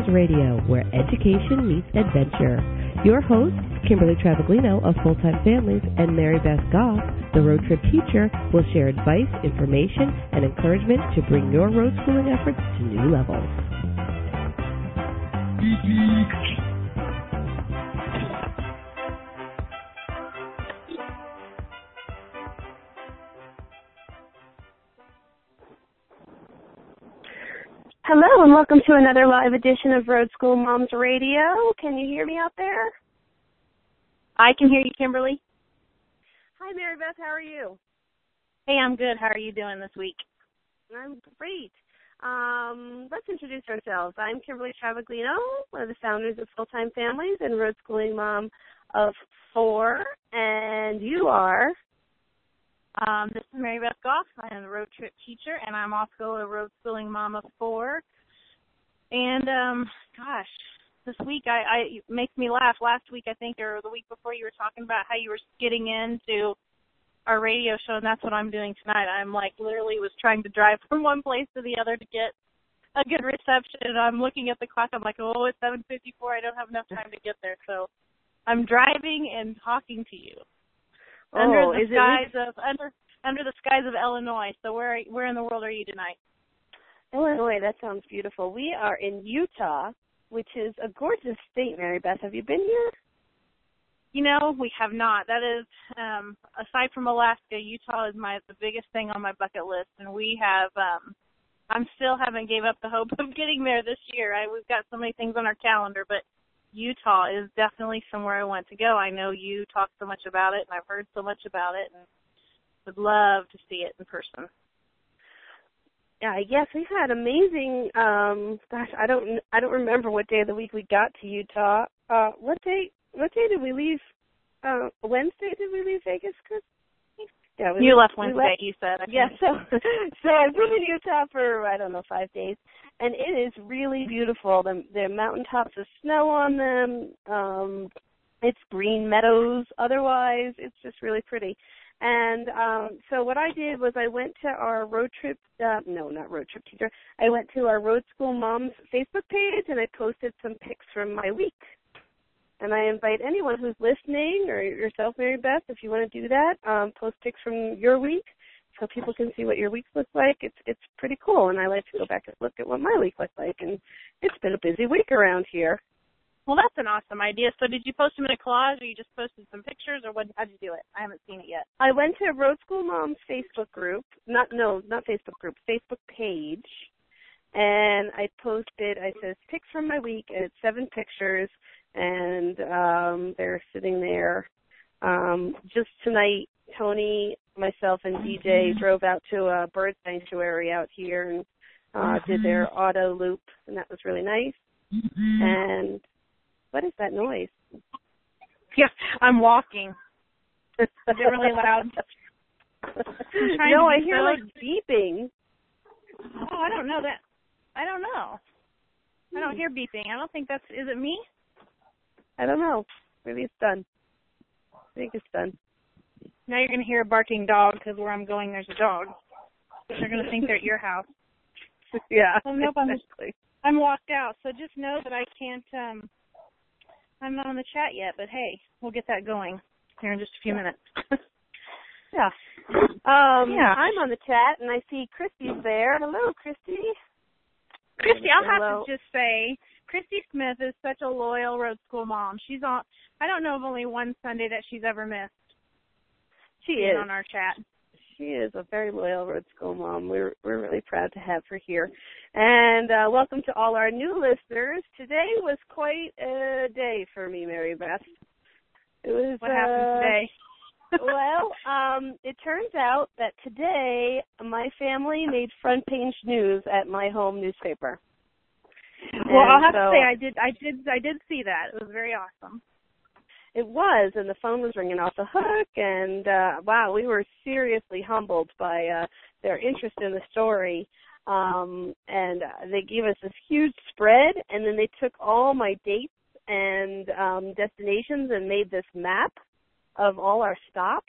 Radio, where education meets adventure. Your hosts, Kimberly Travaglino of Full Time Families and Mary Beth Goff, the road trip teacher, will share advice, information, and encouragement to bring your road schooling efforts to new levels. Hello and welcome to another live edition of Road School Moms Radio. Can you hear me out there? I can hear you, Kimberly. Hi, Mary Beth. How are you? Hey, I'm good. How are you doing this week? I'm great. Let's introduce ourselves. I'm Kimberly Travaglino, one of the founders of Full Time Families and Road Schooling Mom of 4. And you are? This is Mary Beth Goff. I am the road trip teacher, and I'm also a road schooling mom of 4. And, this week it makes me laugh. Last week, I think, or the week before, you were talking about how you were getting into our radio show, and that's what I'm doing tonight. I'm, literally was trying to drive from one place to the other to get a good reception, and I'm looking at the clock. I'm like, oh, it's 7:54. I don't have enough time to get there. So I'm driving and talking to you. Under the skies of Illinois. So where in the world are you tonight? Illinois. That sounds beautiful. We are in Utah, which is a gorgeous state. Mary Beth, have you been here? You know, we have not. That is, aside from Alaska, Utah is the biggest thing on my bucket list, and we have. I'm still haven't gave up the hope of getting there this year. We've got so many things on our calendar, but Utah is definitely somewhere I want to go. I know you talk so much about it, and I've heard so much about it, and would love to see it in person. Yes, we've had amazing. I don't remember what day of the week we got to Utah. What day did we leave? Wednesday did we leave Vegas, Chris? Yeah, you left Wednesday. You said. Yeah, so I've been in Utah for 5 days, and it is really beautiful. The mountaintops with snow on them. It's green meadows. Otherwise, it's just really pretty. And so what I did was I went to our road trip. Not road trip teacher. I went to our Road School Moms Facebook page, and I posted some pics from my week. And I invite anyone who's listening, or yourself, Mary Beth, if you want to do that, post pics from your week so people can see what your week looks like. It's pretty cool, and I like to go back and look at what my week looked like. And it's been a busy week around here. Well, that's an awesome idea. So did you post them in a collage, or you just posted some pictures, or how'd you do it? I haven't seen it yet. I went to Road School Moms Facebook group. Not Facebook group, Facebook page. And I said, pics from my week, and it's 7 pictures. And they're sitting there. Just tonight, Tony, myself, and DJ drove out to a bird sanctuary out here and did their auto loop, and that was really nice. And what is that noise? Yeah, I'm walking. Is it really loud? No, I hear beeping. Oh, I don't know that. I don't know. I don't hear beeping. I don't think is it me? I don't know. Maybe it's done. I think it's done. Now you're going to hear a barking dog because where I'm going there's a dog. They're going to think they're at your house. Yeah. Oh, nope, I'm walked out. So just know that I can't, I'm not on the chat yet, but hey, we'll get that going here in just a few minutes. Yeah. I'm on the chat and I see Christy's there. Hello, Christy. Christy, I'll have to just say, Christy Smith is such a loyal road school mom. She's on. I don't know of only one Sunday that she's ever missed. She is on our chat. She is a very loyal road school mom. We're really proud to have her here. And welcome to all our new listeners. Today was quite a day for me, Mary Beth. What happened today? Well, it turns out that today my family made front page news at my home newspaper. Well, I'll have to say I did see that. It was very awesome. It was, and the phone was ringing off the hook, and wow, we were seriously humbled by their interest in the story. And they gave us this huge spread, and then they took all my dates and destinations and made this map of all our stops.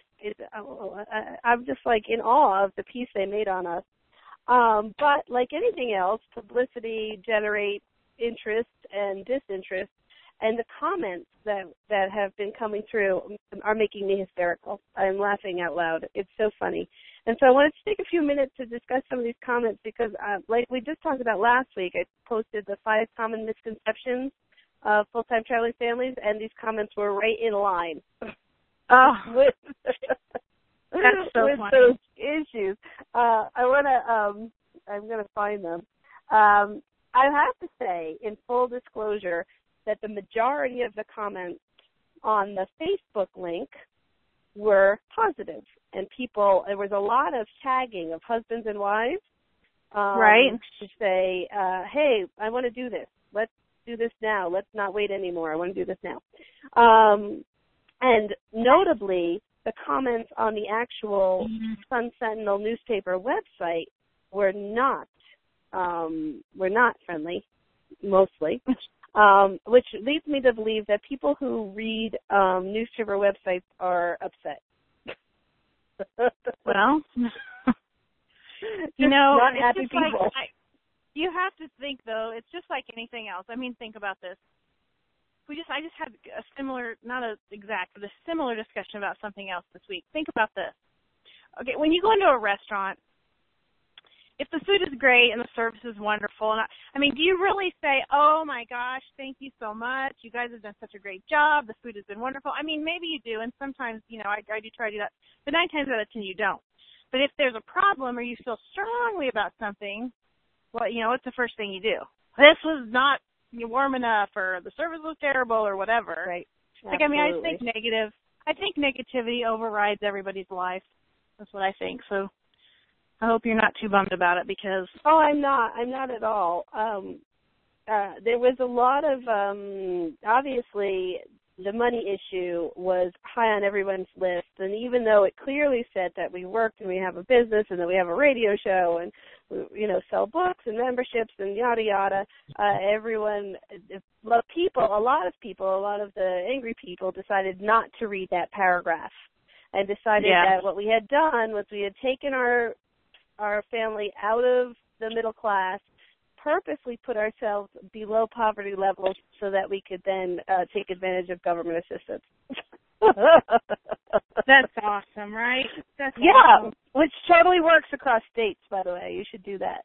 I'm just like in awe of the piece they made on us. But like anything else, publicity generates, interest and disinterest, and the comments that have been coming through are making me hysterical. I'm laughing out loud. It's so funny. And so I wanted to take a few minutes to discuss some of these comments because, like we just talked about last week, I posted the 5 common misconceptions of full-time traveling families, and these comments were right in line with funny. those issues. I'm going to find them. I have to say, in full disclosure, that the majority of the comments on the Facebook link were positive, and there was a lot of tagging of husbands and wives, right? To say, hey, I want to do this. Let's do this now. Let's not wait anymore. I want to do this now. And notably, the comments on the actual Sun Sentinel newspaper website were not friendly, mostly. Which leads me to believe that people who read newspaper websites are upset. Well, not it's happy just people. like you have to think, though. It's just like anything else. I mean, think about this. I just had a similar, not a exact, but a similar discussion about something else this week. Think about this. Okay, when you go into a restaurant, if the food is great and the service is wonderful, and I mean, do you really say, oh, my gosh, thank you so much. You guys have done such a great job. The food has been wonderful. I mean, maybe you do, and sometimes, I do try to do that. But 9 times out of 10, you don't. But if there's a problem or you feel strongly about something, well, what's the first thing you do? This was not warm enough, or the service was terrible, or whatever. Right. Like, I think negativity overrides everybody's life. That's what I think. So I hope you're not too bummed about it because... Oh, I'm not at all. There was a lot of, obviously, the money issue was high on everyone's list. And even though it clearly said that we worked and we have a business and that we have a radio show and, sell books and memberships and yada, yada, a lot of the angry people decided not to read that paragraph and decided that what we had done was we had taken our family out of the middle class, purposely put ourselves below poverty levels so that we could then take advantage of government assistance. That's awesome, right? That's awesome. Which totally works across states, by the way. You should do that.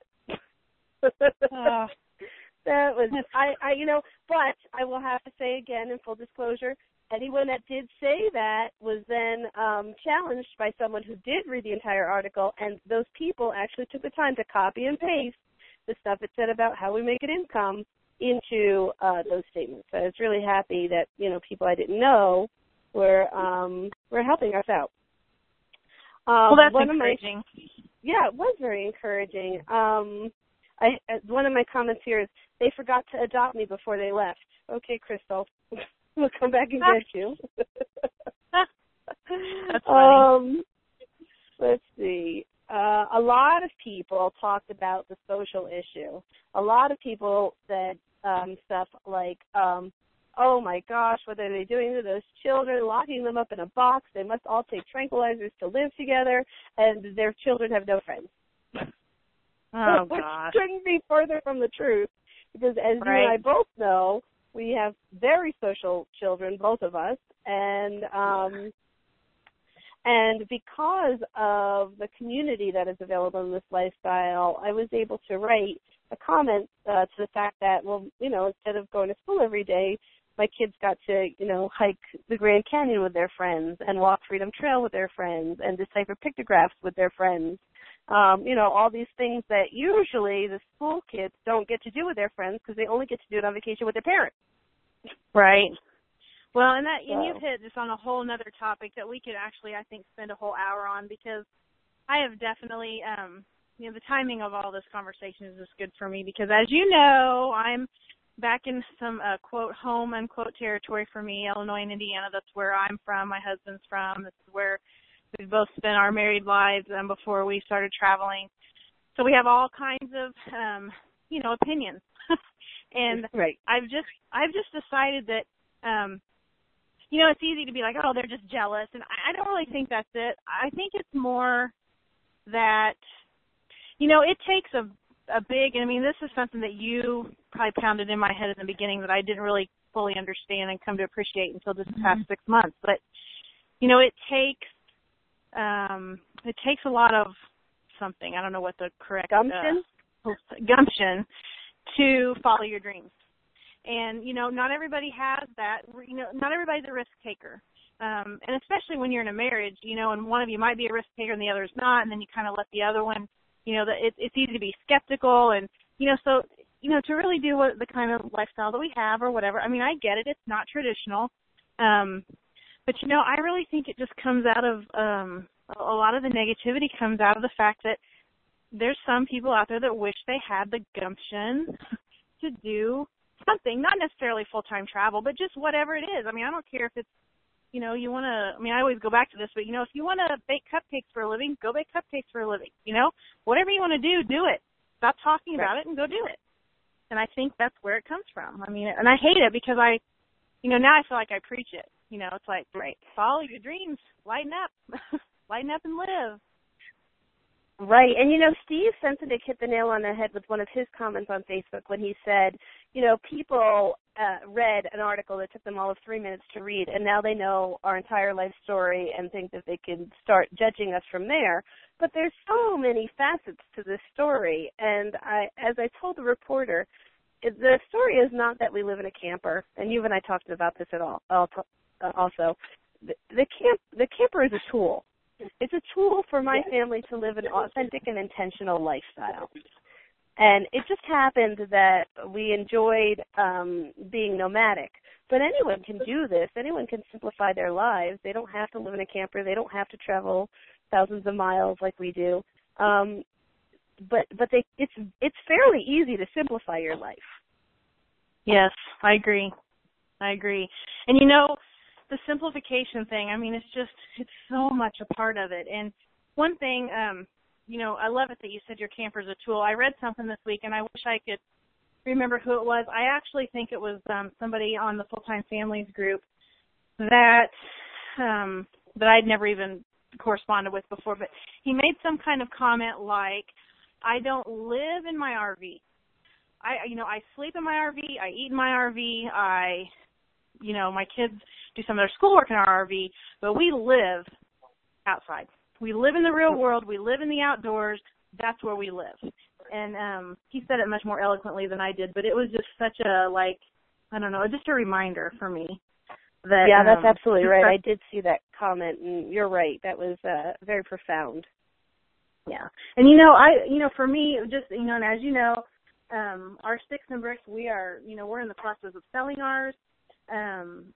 That was, but I will have to say again, in full disclosure, anyone that did say that was then challenged by someone who did read the entire article, and those people actually took the time to copy and paste the stuff it said about how we make an income into those statements. So I was really happy that, people I didn't know were helping us out. Well, that's encouraging. It was very encouraging. One of my comments here is, they forgot to adopt me before they left. Okay, Crystal. We'll come back and get you. That's funny. Let's see. A lot of people talked about the social issue. A lot of people said stuff like, oh, my gosh, what are they doing to those children, locking them up in a box? They must all take tranquilizers to live together, and their children have no friends. Oh, Which gosh. couldn't be further from the truth, because as you and I both know, we have very social children, both of us, and because of the community that is available in this lifestyle, I was able to write a comment to the fact that, instead of going to school every day, my kids got to, hike the Grand Canyon with their friends and walk Freedom Trail with their friends and decipher pictographs with their friends. All these things that usually the school kids don't get to do with their friends because they only get to do it on vacation with their parents. Right. Well, and you've hit this on a whole nother topic that we could actually, I think, spend a whole hour on, because I have definitely, the timing of all this conversation is just good for me, because as you know, I'm back in some, quote, home, unquote, territory for me, Illinois and Indiana. That's where I'm from, my husband's from. This is where we've both spent our married lives before we started traveling. So we have all kinds of, opinions. And right. I've just decided that, it's easy to be like, oh, they're just jealous. And I don't really think that's it. I think it's more that, it takes a big, this is something that you probably pounded in my head in the beginning that I didn't really fully understand and come to appreciate until just the past 6 months. But, you know, it takes a lot of something. I don't know what the correct gumption to follow your dreams. And, you know, not everybody has that. You know, not everybody's a risk taker. And especially when you're in a marriage, you know, and one of you might be a risk taker and the other is not, and then you kind of let the other one, you know, it's easy to be skeptical. And, you know, so, you know, to really do the kind of lifestyle that we have or whatever, I mean, I get it. It's not traditional. But, you know, I really think it just comes out of a lot of the negativity comes out of the fact that there's some people out there that wish they had the gumption to do something, not necessarily full-time travel, but just whatever it is. I mean, I don't care if it's, you know, you want to, I mean, I always go back to this, but, you know, if you want to bake cupcakes for a living, go bake cupcakes for a living. You know, whatever you want to do it. Stop talking about it and go do it. And I think that's where it comes from. I mean, and I hate it because you know, now I feel like I preach it. You know, it's like, follow your dreams, lighten up, lighten up and live. Right. And, you know, Steve Sensitive hit the nail on the head with one of his comments on Facebook when he said, you know, people read an article that took them all of 3 minutes to read, and now they know our entire life story and think that they can start judging us from there. But there's so many facets to this story. And as I told the reporter, the story is not that we live in a camper, and you and I talked about this also. The camper is a tool. It's a tool for my family to live an authentic and intentional lifestyle. And it just happened that we enjoyed being nomadic. But anyone can do this. Anyone can simplify their lives. They don't have to live in a camper. They don't have to travel thousands of miles like we do. But it's fairly easy to simplify your life. Yes, I agree. And, you know, the simplification thing, I mean, it's so much a part of it. And one thing, you know, I love it that you said your camper's a tool. I read something this week, and I wish I could remember who it was. I actually think it was somebody on the Full-Time Families group that I'd never even corresponded with before, but he made some kind of comment like, I don't live in my RV. I sleep in my RV, I eat in my RV, you know, my kids do some of their schoolwork in our RV, but we live outside. We live in the real world. We live in the outdoors. That's where we live. And he said it much more eloquently than I did, but it was just such a, like, I don't know, just a reminder for me. That, yeah, that's absolutely right. I did see that comment, and you're right. That was very profound. Yeah. And, you know, for me, just, you know, and as you know, our Sticks and Bricks, we are, you know, we're in the process of selling ours. And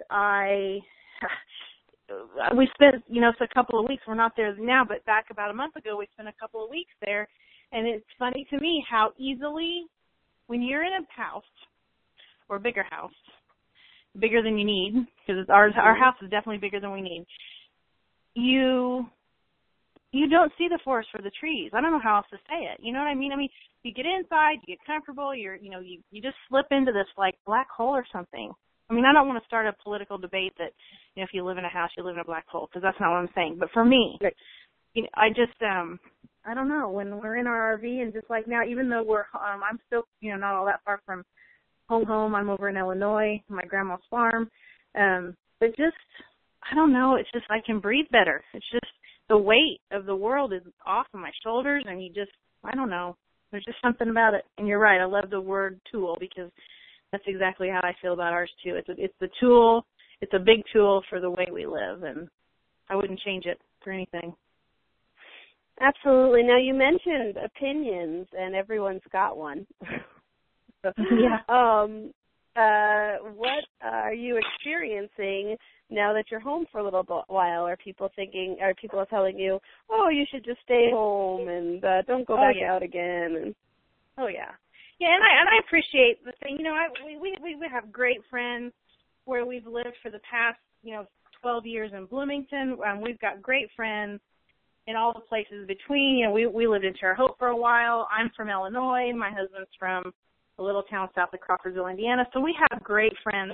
we spent, you know, it's a couple of weeks. We're not there now, but back about a month ago, we spent a couple of weeks there. And it's funny to me how easily, when you're in a house or a bigger house, bigger than you need, because our house is definitely bigger than we need, you don't see the forest for the trees. I don't know how else to say it. You know what I mean? I mean, you get inside, you get comfortable, you just slip into this, like, black hole or something. I mean, I don't want to start a political debate that, you know, if you live in a house, you live in a black hole, because that's not what I'm saying. But for me, you know, I just, I don't know, when we're in our RV and just like now, even though I'm still, you know, not all that far from home. I'm over in Illinois, my grandma's farm. But just, I don't know, it's just I can breathe better. It's just the weight of the world is off of my shoulders, and I don't know. There's just something about it. And you're right, I love the word tool, because that's exactly how I feel about ours too. It's the tool. It's a big tool for the way we live, and I wouldn't change it for anything. Absolutely. Now, you mentioned opinions, and everyone's got one. Yeah. What are you experiencing now that you're home for a little while? Are people telling you, oh, you should just stay home and don't go back out again? And oh yeah, yeah, and I appreciate the thing. You know, we have great friends where we've lived for the past 12 years in Bloomington. We've got great friends in all the places between. You know, we lived in Terre Haute for a while. I'm from Illinois. My husband's from a little town south of Crawfordsville, Indiana. So we have great friends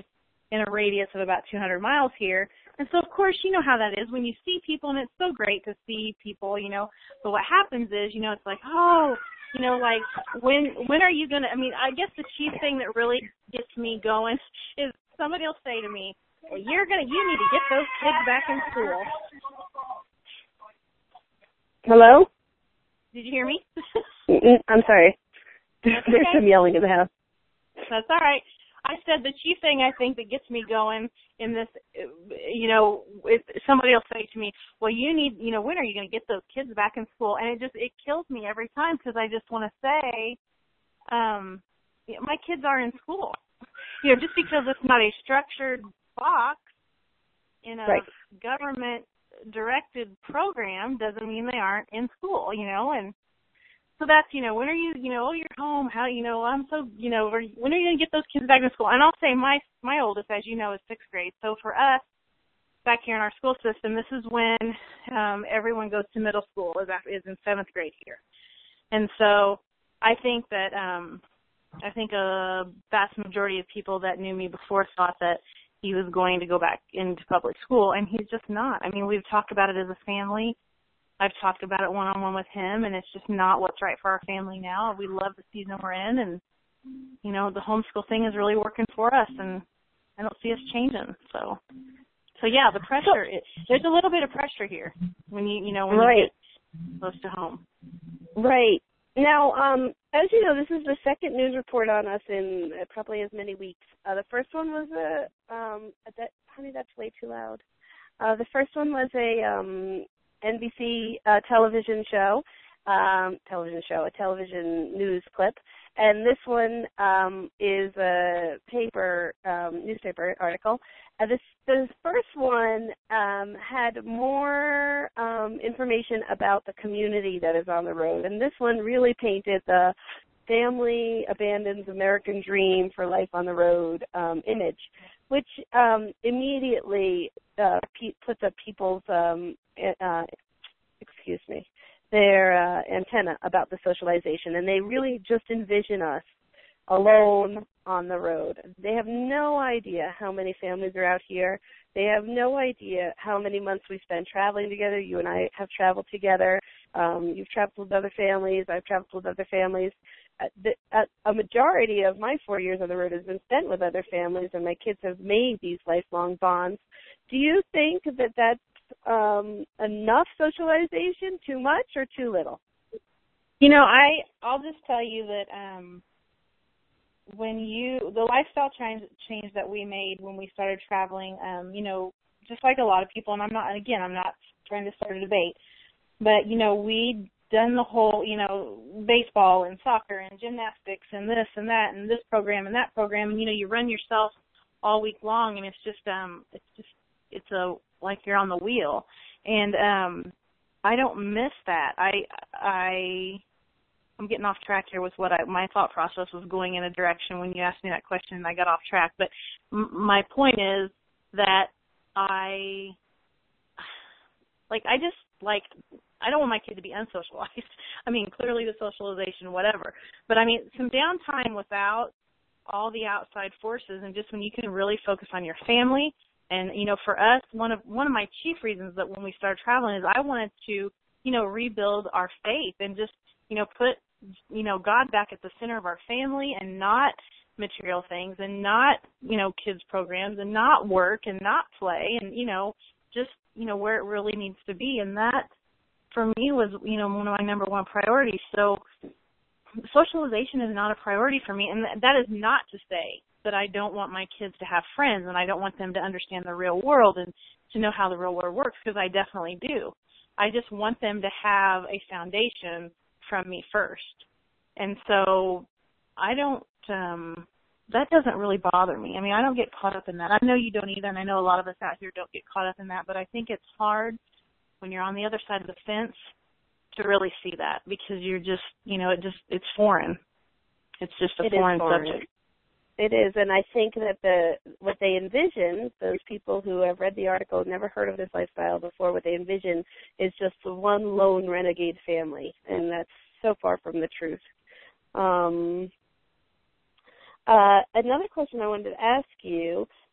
in a radius of about 200 miles here. And so, of course, you know how that is when you see people, and it's so great to see people, you know. But what happens is, you know, it's like, oh, you know, like, when are you going to, I mean, I guess the chief thing that really gets me going is somebody will say to me, well, you need to get those kids back in school. Hello? Did you hear me? I'm sorry. There's some yelling in the house. That's all right. I said the chief thing I think that gets me going in this, you know, if somebody will say to me, well, you need, you know, when are you going to get those kids back in school? And it kills me every time because I just want to say, you know, my kids are in school. You know, just because it's not a structured box in a government-directed program doesn't mean they aren't in school, you know, and so that's, you know, when are you, you know, oh, you're home, how, you know, I'm so, you know, when are you going to get those kids back to school? And I'll say my oldest, as you know, is 6th grade. So for us, back here in our school system, this is when everyone goes to middle school, is in 7th grade here. And so I think that, I think a vast majority of people that knew me before thought that he was going to go back into public school, and he's just not. I mean, we've talked about it as a family. I've talked about it one-on-one with him, and it's just not what's right for our family now. We love the season we're in, and, you know, the homeschool thing is really working for us, and I don't see us changing. So yeah, the pressure, there's a little bit of pressure here when you get close to home. Right. Now, as you know, this is the second news report on us in probably as many weeks. The first one was honey, that's way too loud. The first one was a NBC television television news clip, and this one is a newspaper article. This first one had more information about the community that is on the road, and this one really painted the family abandons American dream for life on the road image, which immediately puts up people's their antenna about the socialization, and they really just envision us alone on the road. They have no idea how many families are out here. They have no idea how many months we spend traveling together. You and I have traveled together. You've traveled with other families. I've traveled with other families. A majority of my 4 years on the road has been spent with other families, and my kids have made these lifelong bonds. Do you think that that's enough socialization, too much, or too little? You know, I'll just tell you that when the lifestyle change that we made when we started traveling, you know, just like a lot of people, and I'm not trying to start a debate, but, you know, we'd done the whole, you know, baseball and soccer and gymnastics and this and that and this program and that program, and, you know, you run yourself all week long, and it's like you're on the wheel, and I don't miss that. I'm getting off track here with what my thought process was going in a direction when you asked me that question, and I got off track. But my point is that I don't want my kid to be unsocialized. I mean, clearly the socialization, whatever. But I mean, some downtime without all the outside forces, and just when you can really focus on your family. And, you know, for us, one of my chief reasons that when we started traveling is I wanted to, you know, rebuild our faith and just, you know, put, you know, God back at the center of our family, and not material things, and not, you know, kids programs, and not work, and not play, and, you know, just, you know, where it really needs to be. And that, for me, was, you know, one of my number one priorities. So socialization is not a priority for me, and that is not to say that I don't want my kids to have friends, and I don't want them to understand the real world and to know how the real world works, because I definitely do. I just want them to have a foundation from me first. And so I don't, that doesn't really bother me. I mean, I don't get caught up in that. I know you don't either, and I know a lot of us out here don't get caught up in that, but I think it's hard when you're on the other side of the fence to really see that, because you're just, you know, it's foreign. It's just a foreign subject. It is, and I think that what they envision, those people who have read the article, never heard of this lifestyle before, what they envision is just the one lone renegade family, and that's so far from the truth. Another question I wanted to ask you,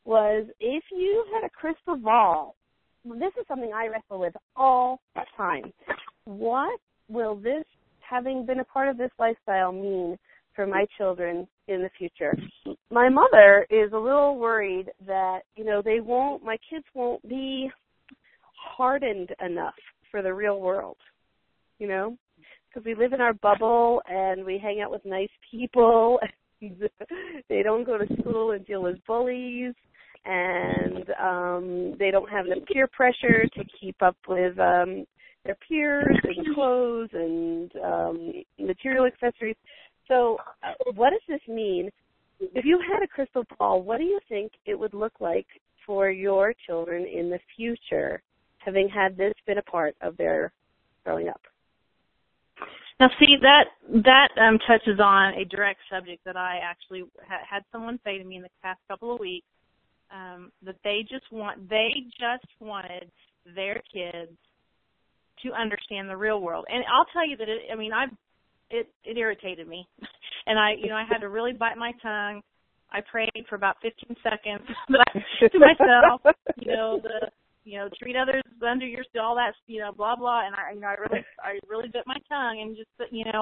was if you had a crystal ball, this is something I wrestle with all the time. What will this, having been a part of this lifestyle, mean for my children in the future? My mother is a little worried that, my kids won't be hardened enough for the real world, because we live in our bubble and we hang out with nice people. And they don't go to school and deal with bullies, and they don't have enough peer pressure to keep up with their peers and clothes and material accessories. So what does this mean? If you had a crystal ball, what do you think it would look like for your children in the future, having had this been a part of their growing up? Now, see, that touches on a direct subject that I actually had someone say to me in the past couple of weeks, that they just wanted their kids to understand the real world. And I'll tell you that it irritated me, and I had to really bite my tongue. I prayed for about 15 seconds to myself, treat others under your, all that, blah blah. And I really bit my tongue and just,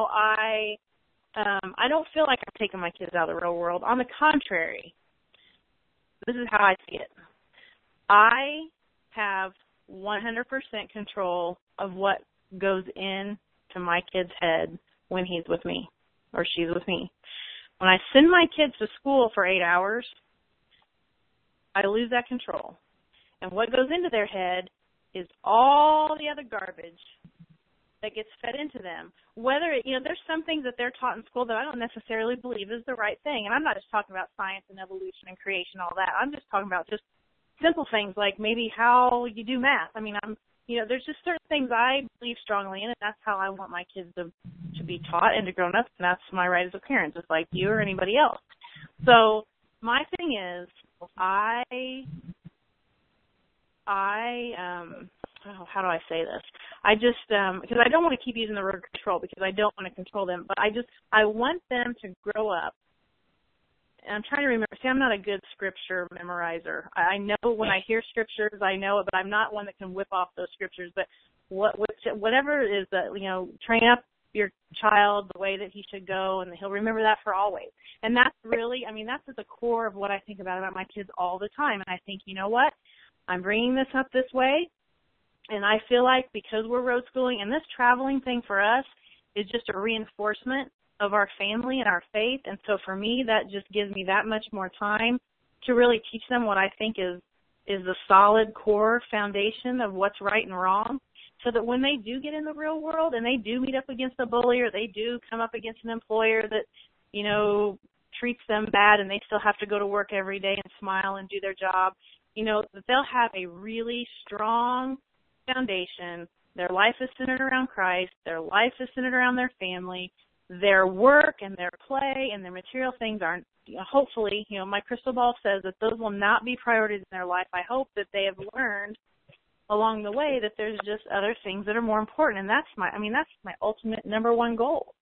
I don't feel like I'm taking my kids out of the real world. On the contrary, this is how I see it. I have 100% control of what goes into my kid's head when he's with me or she's with me. When I send my kids to school for 8 hours, I lose that control. And what goes into their head is all the other garbage that gets fed into them. Whether, there's some things that they're taught in school that I don't necessarily believe is the right thing. And I'm not just talking about science and evolution and creation, all that. I'm just talking about just simple things like maybe how you do math. There's just certain things I believe strongly in, and that's how I want my kids to be taught and to grow up, and that's my right as a parent, just like you or anybody else. So my thing is, how do I say this? I just, because I don't want to keep using the word control because I don't want to control them, but I want them to grow up. And I'm trying to remember. See, I'm not a good scripture memorizer. I know when I hear scriptures, I know it, but I'm not one that can whip off those scriptures. But whatever it is that, train up your child the way that he should go, and he'll remember that for always. And that's really, that's at the core of what I think about my kids all the time. And I think, you know what? I'm bringing this up this way, and I feel like because we're road schooling, and this traveling thing for us is just a reinforcement of our family and our faith, and so for me, that just gives me that much more time to really teach them what I think is the solid core foundation of what's right and wrong, so that when they do get in the real world and they do meet up against a bully or they do come up against an employer that, treats them bad and they still have to go to work every day and smile and do their job, that they'll have a really strong foundation. Their life is centered around Christ. Their life is centered around their family. Their work and their play and their material things aren't, hopefully, my crystal ball says that those will not be priorities in their life. I hope that they have learned along the way that there's just other things that are more important, and that's my ultimate number one goal.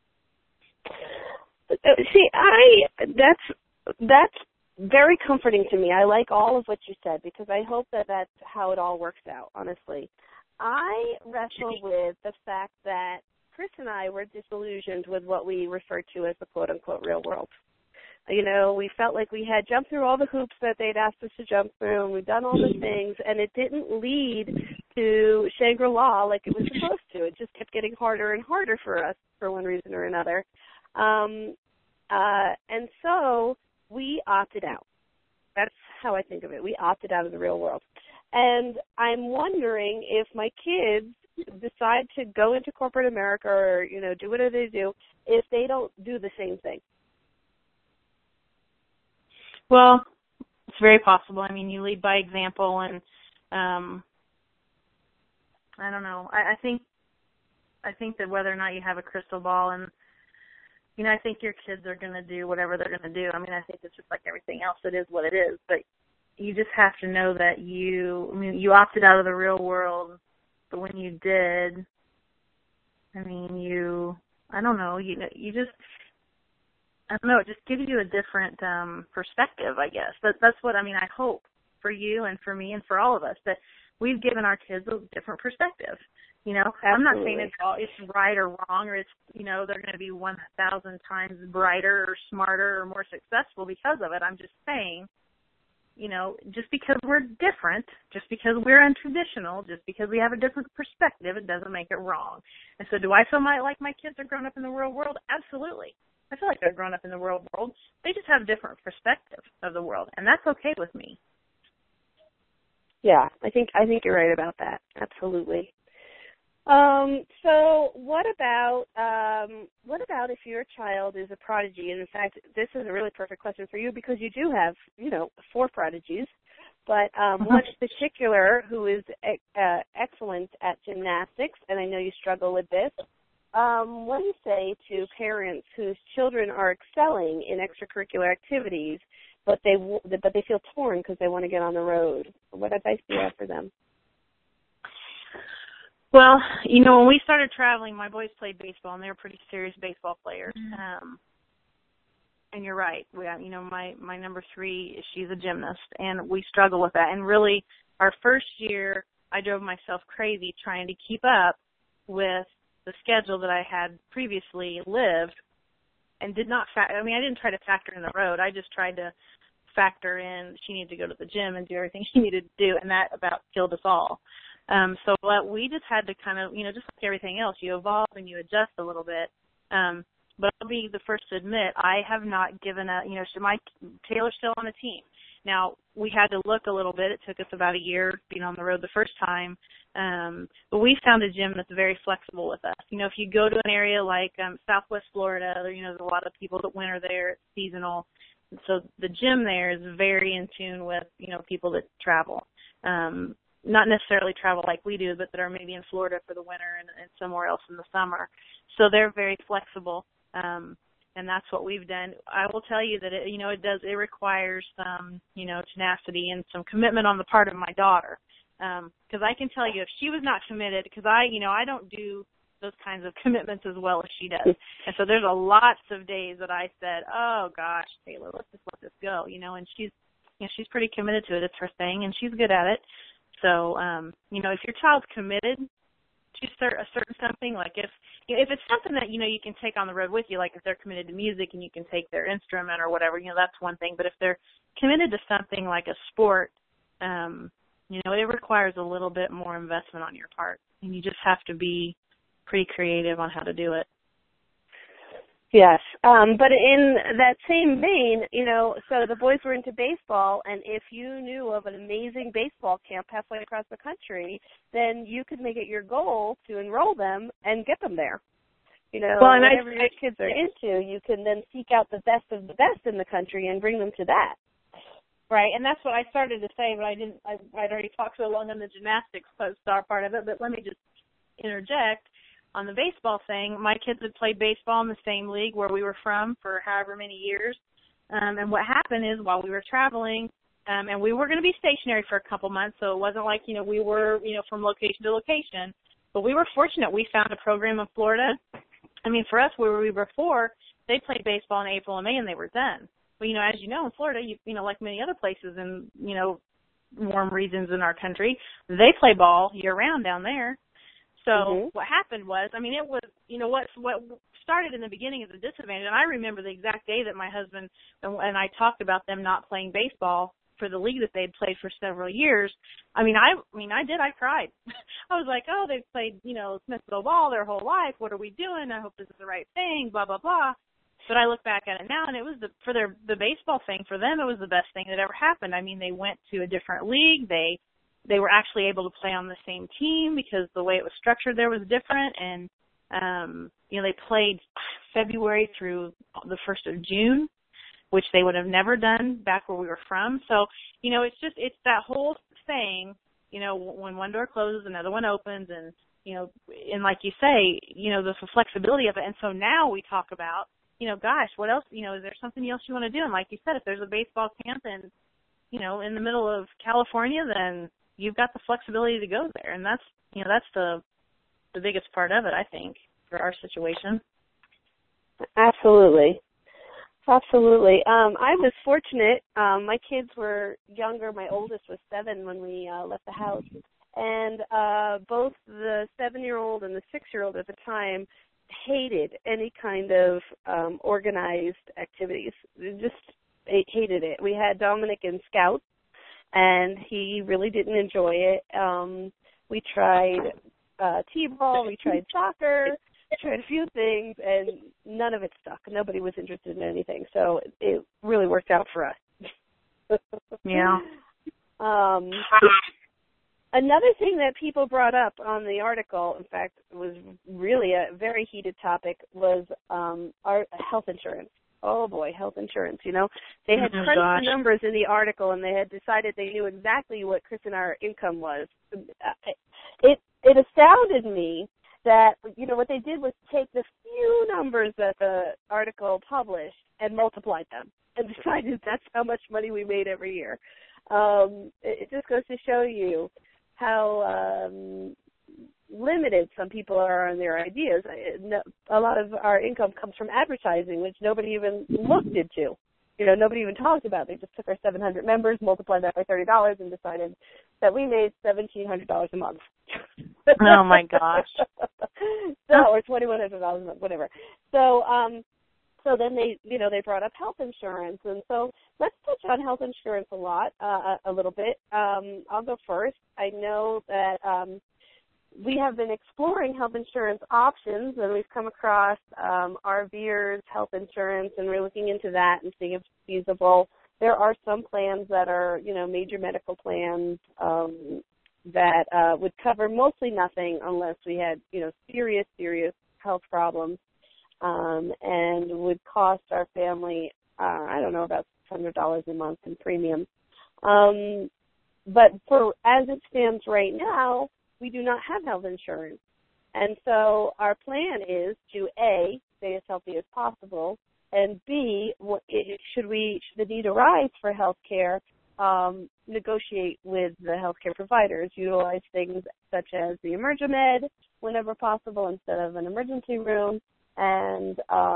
See, that's very comforting to me. I like all of what you said because I hope that that's how it all works out, honestly. I wrestle with the fact that Chris and I were disillusioned with what we refer to as the quote-unquote real world. We felt like we had jumped through all the hoops that they'd asked us to jump through, and we'd done all the things, and it didn't lead to Shangri-La like it was supposed to. It just kept getting harder and harder for us for one reason or another. And so we opted out. That's how I think of it. We opted out of the real world. And I'm wondering if my kids decide to go into corporate America or, do whatever they do, if they don't do the same thing. Well, it's very possible. You lead by example, and I don't know. I think that whether or not you have a crystal ball, and I think your kids are going to do whatever they're going to do. I think it's just like everything else. It is what it is. But you just have to know that you opted out of the real world, but when you did, I don't know, you just, I don't know, it just gives you a different perspective, I guess. That's what, I mean, I hope for you and for me and for all of us, that we've given our kids a different perspective. You know, Absolutely. I'm not saying it's right or wrong, or it's, you know, they're going to be 1,000 times brighter or smarter or more successful because of it. I'm just saying, you know, just because we're different, just because we're untraditional, just because we have a different perspective, it doesn't make it wrong. And so do I feel like my kids are grown up in the real world? Absolutely. I feel like they're grown up in the real world. They just have a different perspective of the world, and that's okay with me. Yeah, I think you're right about that. Absolutely. So what about if your child is a prodigy? And in fact, this is a really perfect question for you because you do have, you know, 4 prodigies. But one in particular who is excellent at gymnastics, and I know you struggle with this. What do you say to parents whose children are excelling in extracurricular activities, but they feel torn because they want to get on the road? What advice do you have for them? Well, you know, when we started traveling, my boys played baseball, and they were pretty serious baseball players. And you're right. You know, my number 3, she's a gymnast, and we struggle with that. And really, our first year, I drove myself crazy trying to keep up with the schedule that I had previously lived, and did not I didn't try to factor in the road. I just tried to factor in she needed to go to the gym and do everything she needed to do, and that about killed us all. So we just had to kind of, you know, just like everything else, you evolve and you adjust a little bit. But I'll be the first to admit, I have not given up, you know, Taylor's still on the team. Now, we had to look a little bit. It took us about a year being on the road the first time. But we found a gym that's very flexible with us. You know, if you go to an area like Southwest Florida, you know, there's a lot of people that winter there. It's seasonal. And so the gym there is very in tune with, you know, people that travel. Not necessarily travel like we do, but that are maybe in Florida for the winter and somewhere else in the summer. So they're very flexible, and that's what we've done. I will tell you that, it requires some, you know, tenacity and some commitment on the part of my daughter. Because I can tell you, if she was not committed, because I don't do those kinds of commitments as well as she does. And so there's lots of days that I said, oh, gosh, Taylor, let's just let this go, you know, and she's pretty committed to it. It's her thing, and she's good at it. So, you know, if your child's committed to a certain something, like if it's something that, you know, you can take on the road with you, like if they're committed to music and you can take their instrument or whatever, you know, that's one thing. But if they're committed to something like a sport, you know, it requires a little bit more investment on your part. And you just have to be pretty creative on how to do it. Yes, but in that same vein, you know, so the boys were into baseball, and if you knew of an amazing baseball camp halfway across the country, then you could make it your goal to enroll them and get them there. You know, well, and whatever your kids are into, you can then seek out the best of the best in the country and bring them to that. Right, and that's what I started to say, but I'd already talked so long on the gymnastics part of it, but let me just interject. On the baseball thing, my kids had played baseball in the same league where we were from for however many years. And what happened is while we were traveling, and we were going to be stationary for a couple months, so it wasn't like, you know, we were, you know, from location to location. But we were fortunate. We found a program in Florida. I mean, for us, where we were before, they played baseball in April and May, and they were done. But, you know, as you know, in Florida, you know, like many other places in, you know, warm regions in our country, they play ball year-round down there. So what happened was, I mean, it was, you know, what started in the beginning as a disadvantage, and I remember the exact day that my husband and I talked about them not playing baseball for the league that they'd played for several years. I cried. I was like, oh, they've played, you know, Smithville ball their whole life. What are we doing? I hope this is the right thing, blah, blah, blah. But I look back at it now, and it was the baseball thing for them, it was the best thing that ever happened. I mean, they went to a different league. They were actually able to play on the same team because the way it was structured there was different. And, you know, they played February through the 1st of June, which they would have never done back where we were from. So, you know, it's that whole thing, you know, when one door closes, another one opens. And, you know, and like you say, you know, the flexibility of it. And so now we talk about, you know, gosh, what else, you know, is there something else you want to do? And like you said, if there's a baseball camp and, you know, in the middle of California, then you've got the flexibility to go there, and that's, you know, that's the biggest part of it, I think, for our situation. Absolutely. Absolutely. I was fortunate. My kids were younger. My oldest was 7 when we left the house. And both the 7-year-old and the 6-year-old at the time hated any kind of organized activities. They just hated it. We had Dominic in Scouts, and he really didn't enjoy it. We tried T-ball, we tried soccer, tried a few things, and none of it stuck. Nobody was interested in anything, so it really worked out for us. Yeah. Another thing that people brought up on the article, in fact, was really a very heated topic, was our health insurance. Oh, boy, health insurance, you know. They had crunched the numbers in the article, and they had decided they knew exactly what Chris and our income was. It astounded me that, you know, what they did was take the few numbers that the article published and multiplied them and decided that's how much money we made every year. It just goes to show you how limited some people are on their ideas. A lot of our income comes from advertising, which nobody even looked into. You know, nobody even talked about. They just took our 700 members, multiplied that by $30, and decided that we made $1,700 a month. Oh my gosh! Or $2,100 a month, whatever. So then they brought up health insurance, and so let's touch on health insurance a little bit. I'll go first. I know that we have been exploring health insurance options, and we've come across RVers health insurance, and we're looking into that and seeing if it's feasible. There are some plans that are, you know, major medical plans that would cover mostly nothing unless we had, you know, serious health problems, and would cost our family, I don't know, about $600 a month in premiums. But as it stands right now, we do not have health insurance. And so our plan is to, A, stay as healthy as possible, and B, should the need arise for health care, negotiate with the healthcare providers, utilize things such as the Emergimed whenever possible instead of an emergency room, and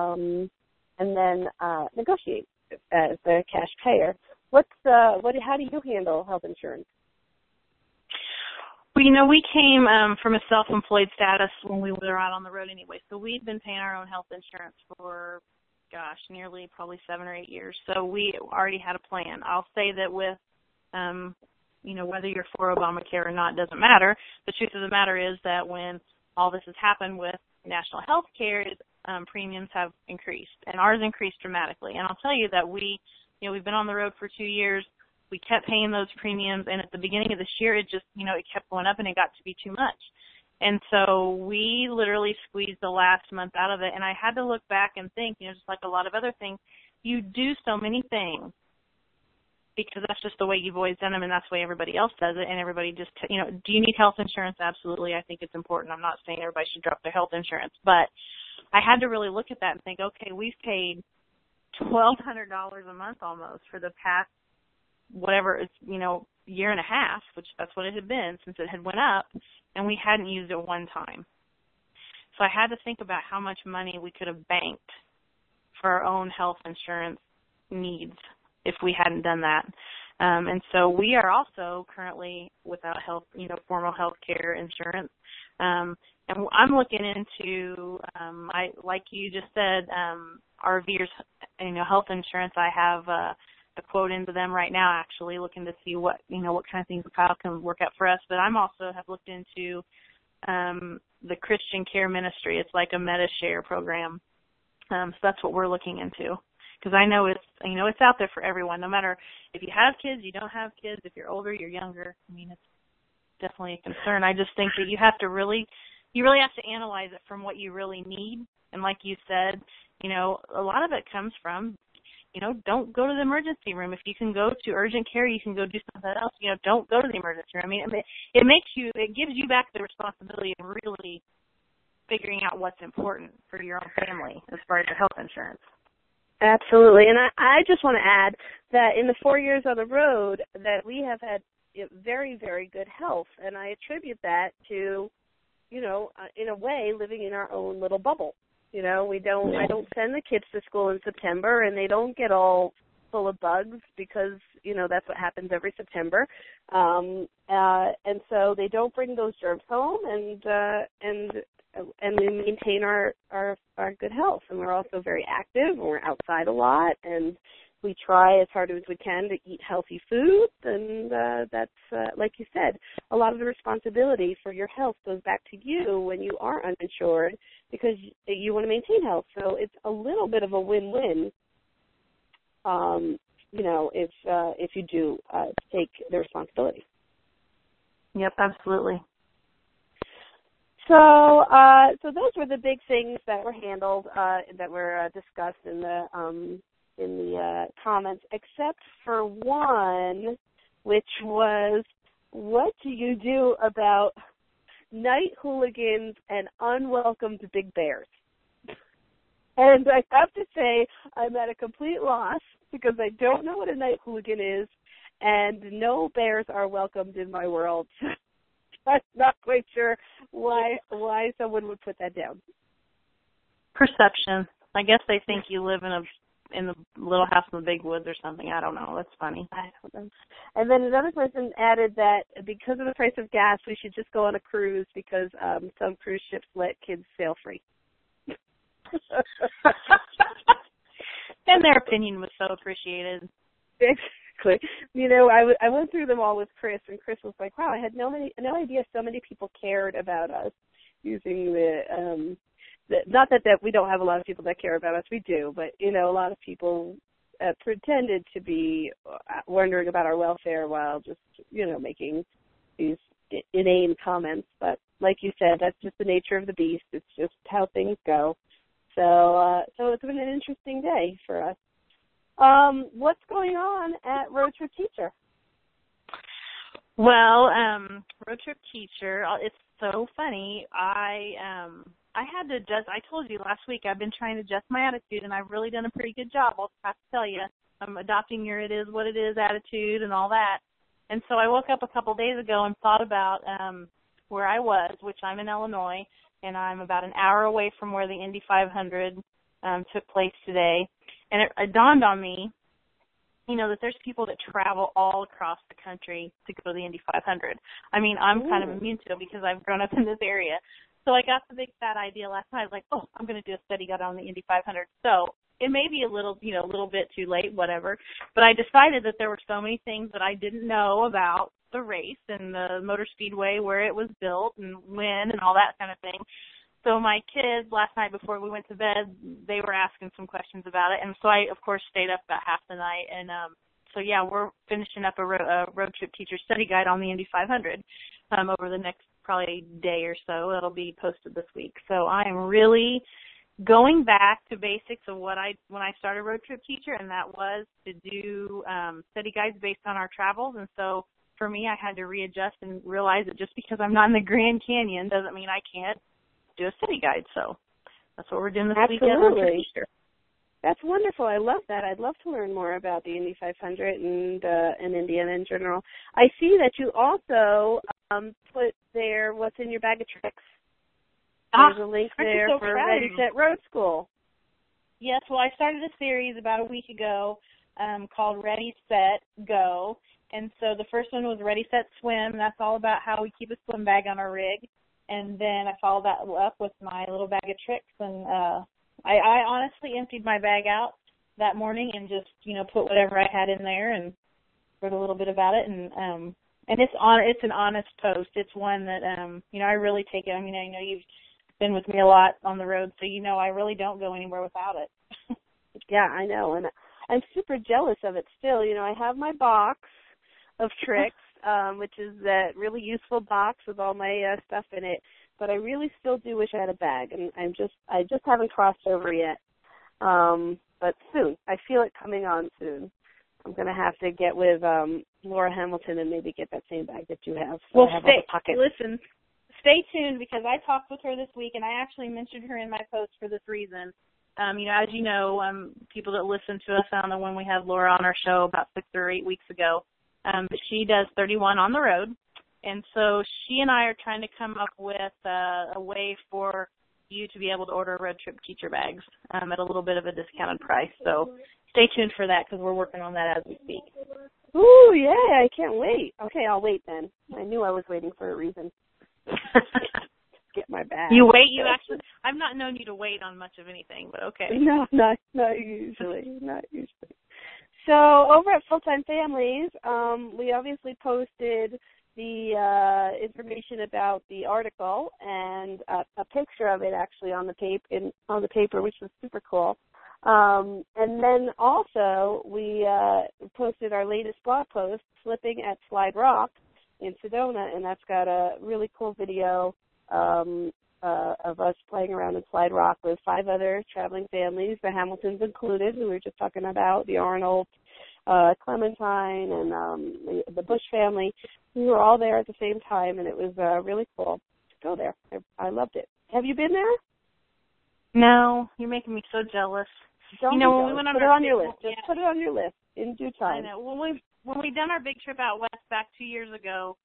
then negotiate as the cash payer. How do you handle health insurance? Well, you know, we came from a self-employed status when we were out on the road anyway, so we'd been paying our own health insurance for, nearly probably 7 or 8 years. So we already had a plan. I'll say that with, you know, whether you're for Obamacare or not doesn't matter. The truth of the matter is that when all this has happened with national health care, premiums have increased, and ours increased dramatically. And I'll tell you that we've been on the road for 2 years. We kept paying those premiums, and at the beginning of this year, it just, you know, it kept going up, and it got to be too much. And so we literally squeezed the last month out of it, and I had to look back and think, you know, just like a lot of other things, you do so many things because that's just the way you've always done them, and that's the way everybody else does it, and everybody just, you know, do you need health insurance? Absolutely. I think it's important. I'm not saying everybody should drop their health insurance, but I had to really look at that and think, okay, we've paid $1,200 a month almost for the past whatever it's, you know, year and a half, which that's what it had been since it had went up, and we hadn't used it one time. So I had to think about how much money we could have banked for our own health insurance needs if we hadn't done that. And so we are also currently without formal health care insurance. And I'm looking into, like you just said, RVers, health insurance. I have a quote into them right now, actually, looking to see what kind of things Kyle can work out for us. But I'm also have looked into the Christian Care Ministry. It's like a MediShare program. So that's what we're looking into. Because I know it's out there for everyone, no matter if you have kids, you don't have kids, if you're older, you're younger. I mean, it's definitely a concern. I just think that you really have to analyze it from what you really need. And like you said, a lot of it comes from, don't go to the emergency room. If you can go to urgent care, you can go do something else. Don't go to the emergency room. I mean, it gives you back the responsibility of really figuring out what's important for your own family as far as your health insurance. Absolutely. And I just want to add that in the 4 years on the road that we have had very, very good health. And I attribute that to, in a way, living in our own little bubble. You know, I don't send the kids to school in September, and they don't get all full of bugs because, you know, that's what happens every September. And so they don't bring those germs home, and we maintain our good health. And we're also very active, and we're outside a lot, and we try as hard as we can to eat healthy foods, and that's, like you said, a lot of the responsibility for your health goes back to you when you are uninsured because you want to maintain health. So it's a little bit of a win-win, you know, if you do take the responsibility. Yep, absolutely. So those were the big things that were handled, that were discussed in the comments, except for one, which was, what do you do about night hooligans and unwelcomed big bears? And I have to say, I'm at a complete loss because I don't know what a night hooligan is, and no bears are welcomed in my world. I'm not quite sure why someone would put that down. Perception. I guess they think you live in the little house in the big woods or something. I don't know. That's funny. I don't know. And then another person added that because of the price of gas, we should just go on a cruise because some cruise ships let kids sail free. And their opinion was so appreciated. Exactly. You know, I went through them all with Chris, and Chris was like, wow, I had no idea so many people cared about us using the not that we don't have a lot of people that care about us, we do, but, you know, a lot of people pretended to be wondering about our welfare while just, you know, making these inane comments. But like you said, that's just the nature of the beast. It's just how things go. So it's been an interesting day for us. What's going on at Road Trip Teacher? Well, Road Trip Teacher, it's so funny. I had to adjust. I told you last week I've been trying to adjust my attitude, and I've really done a pretty good job. I'll have to tell you. I'm adopting your it is what it is attitude and all that. And so I woke up a couple days ago and thought about where I was, which I'm in Illinois, and I'm about an hour away from where the Indy 500 took place today. And it dawned on me, you know, that there's people that travel all across the country to go to the Indy 500. I mean, I'm kind of immune to it because I've grown up in this area. So I got the big fat idea last night. I was like, oh, I'm going to do a study guide on the Indy 500. So it may be a little bit too late, whatever. But I decided that there were so many things that I didn't know about the race and the motor speedway, where it was built and when and all that kind of thing. So my kids, last night before we went to bed, they were asking some questions about it. And so I, of course, stayed up about half the night. And so, yeah, we're finishing up a road trip teacher study guide on the Indy 500 over the next probably day or so. It'll be posted this week. So I am really going back to basics of when I started Road Trip Teacher, and that was to do study guides based on our travels. And so for me, I had to readjust and realize that just because I'm not in the Grand Canyon doesn't mean I can't do a study guide. So that's what we're doing this week at Road Trip Teacher. That's wonderful. I love that. I'd love to learn more about the Indy 500 and Indiana in general. I see that you also put there what's in your bag of tricks. There's a link there for Ready, Set, Road School. Yes, well, I started a series about a week ago called Ready, Set, Go. And so the first one was Ready, Set, Swim. That's all about how we keep a swim bag on our rig. And then I followed that up with my little bag of tricks. And I honestly emptied my bag out that morning and just, you know, put whatever I had in there and wrote a little bit about it. And it's an honest post. It's one that, you know, I really take it. I mean, I know you've been with me a lot on the road, so you know I really don't go anywhere without it. Yeah, I know. And I'm super jealous of it still. You know, I have my box of tricks, which is that really useful box with all my stuff in it. But I really still do wish I had a bag, and I just haven't crossed over yet. But soon, I feel it coming on soon. I'm going to have to get with Laura Hamilton and maybe get that same bag that you have. So well, I have all the pockets. Listen, stay tuned because I talked with her this week, and I actually mentioned her in my post for this reason. You know, as you know, people that listen to us, I don't know when we had Laura on our show about 6 or 8 weeks ago, but she does 31 on the road. And so she and I are trying to come up with a way for you to be able to order road trip teacher bags at a little bit of a discounted price. So stay tuned for that because we're working on that as we speak. Ooh, yeah, I can't wait. Okay, I'll wait then. I knew I was waiting for a reason. Get my bag. You wait? You actually? I've not known you to wait on much of anything, but okay. No, not usually. Not usually. So over at Full Time Families, we obviously posted the information about the article and a picture of it actually on the paper, which was super cool. And then also we posted our latest blog post, Flipping at Slide Rock in Sedona, and that's got a really cool video of us playing around in Slide Rock with 5 other traveling families, the Hamiltons included, who we were just talking about, the Arnold, Clementine, and the Bush family. We were all there at the same time, and it was really cool to go there. I loved it. Have you been there? No, you're making me so jealous. Don't when we went on put it on your list. Just put it on your list in due time. I know. When we done our big trip out west back 2 years ago,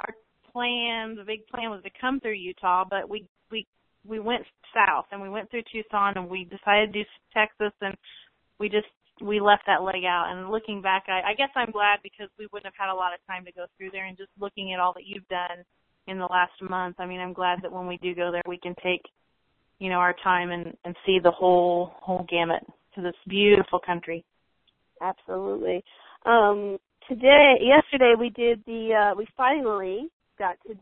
the big plan was to come through Utah, but we went south and we went through Tucson and we decided to do Texas, and we left that leg out. And looking back, I guess I'm glad because we wouldn't have had a lot of time to go through there. And just looking at all that you've done in the last month, I mean, I'm glad that when we do go there, we can take, our time and see the whole gamut to this beautiful country. Absolutely. Yesterday we did we finally got to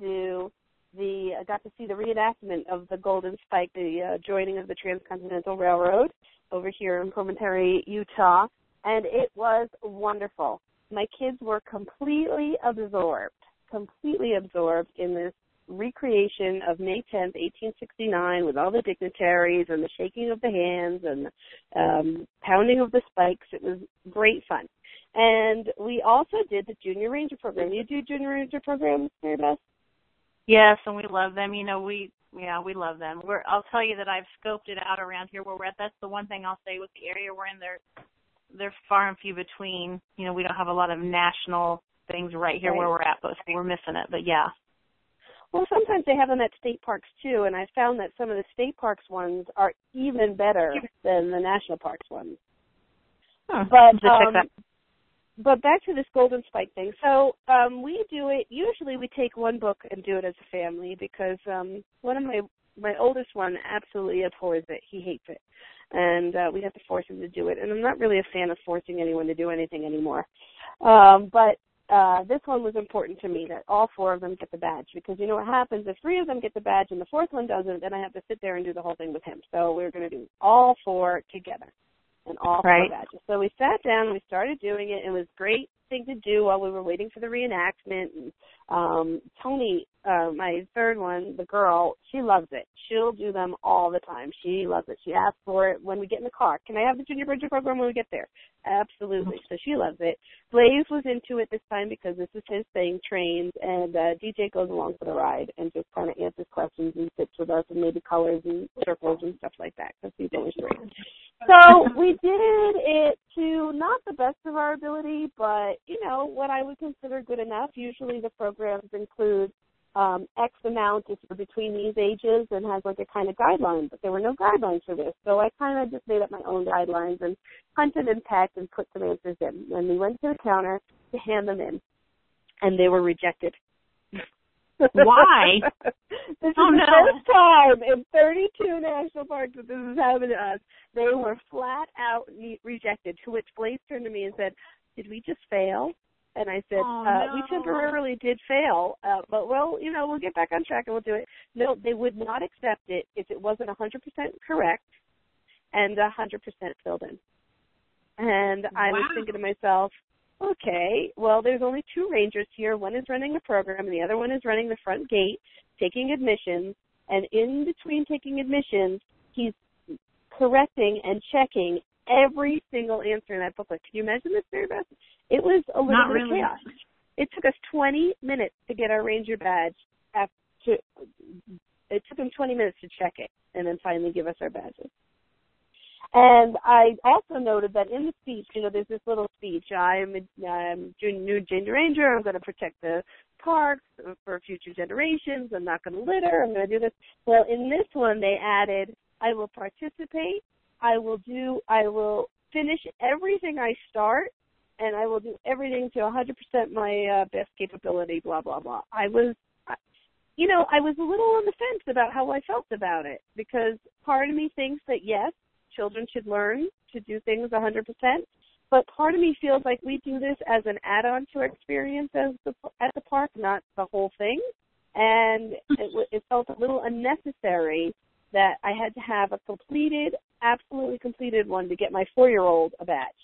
see the reenactment of the Golden Spike, the joining of the Transcontinental Railroad over here in Promontory, Utah, and it was wonderful. My kids were completely absorbed in this recreation of May 10th, 1869, with all the dignitaries and the shaking of the hands and pounding of the spikes. It was great fun. And we also did the Junior Ranger program. You do Junior Ranger programs, Mary Beth? Yes, and we love them. We love them. I'll tell you that I've scoped it out around here where we're at. That's the one thing I'll say with the area we're in. They're far and few between. We don't have a lot of national things right here where we're at, but we're missing it. But yeah. Well, sometimes they have them at state parks too, and I found that some of the state parks ones are even better than the national parks ones. But back to this Golden Spike thing. So we do it, usually we take one book and do it as a family because one of my oldest one absolutely abhors it. He hates it. And we have to force him to do it. And I'm not really a fan of forcing anyone to do anything anymore. But this one was important to me, that all 4 of them get the badge. Because you know what happens, if 3 of them get the badge and the 4th one doesn't, then I have to sit there and do the whole thing with him. So we're going to do all 4 together. And all 4 badges. So we sat down and we started doing it. It was a great thing to do while we were waiting for the reenactment. And, Tony, my third one, the girl, she loves it. She'll do them all the time. She loves it. She asks for it when we get in the car. Can I have the Junior Ranger program when we get there? Absolutely. So she loves it. Blaze was into it this time because this is his thing, trains, and DJ goes along for the ride and just kind of answers questions and sits with us and maybe colors and circles and stuff like that because he's always great. So we did it to not the best of our ability, but, what I would consider good enough. Usually the programs include X amount is for between these ages and has like a kind of guideline, but there were no guidelines for this. So I kind of just made up my own guidelines and hunted and pecked and put some answers in. And we went to the counter to hand them in, and they were rejected. Why? This is the first time in 32 national parks that this has happened to us. They were flat out rejected, to which Blaze turned to me and said, "Did we just fail?" And I said, "We temporarily did fail, but we'll get back on track and we'll do it." No, they would not accept it if it wasn't 100% correct and 100% filled in. And I was thinking to myself, okay, well, there's only 2 rangers here. One is running the program, and the other one is running the front gate, taking admissions. And in between taking admissions, he's correcting and checking every single answer in that booklet. Can you imagine this, Mary Beth? It was a little bit of chaos. It took us 20 minutes to get our ranger badge. It took him 20 minutes to check it and then finally give us our badges. And I also noted that in the speech, there's this little speech. I'm a new Ginger Ranger. I'm going to protect the parks for future generations. I'm not going to litter. I'm going to do this. Well, in this one, they added, I will participate. I will finish everything I start, and I will do everything to 100% my best capability, blah, blah, blah. I was a little on the fence about how I felt about it, because part of me thinks that, yes, children should learn to do things 100%, but part of me feels like we do this as an add-on to our experience at the park, not the whole thing. And it felt a little unnecessary that I had to have a absolutely completed one to get my 4-year-old a badge.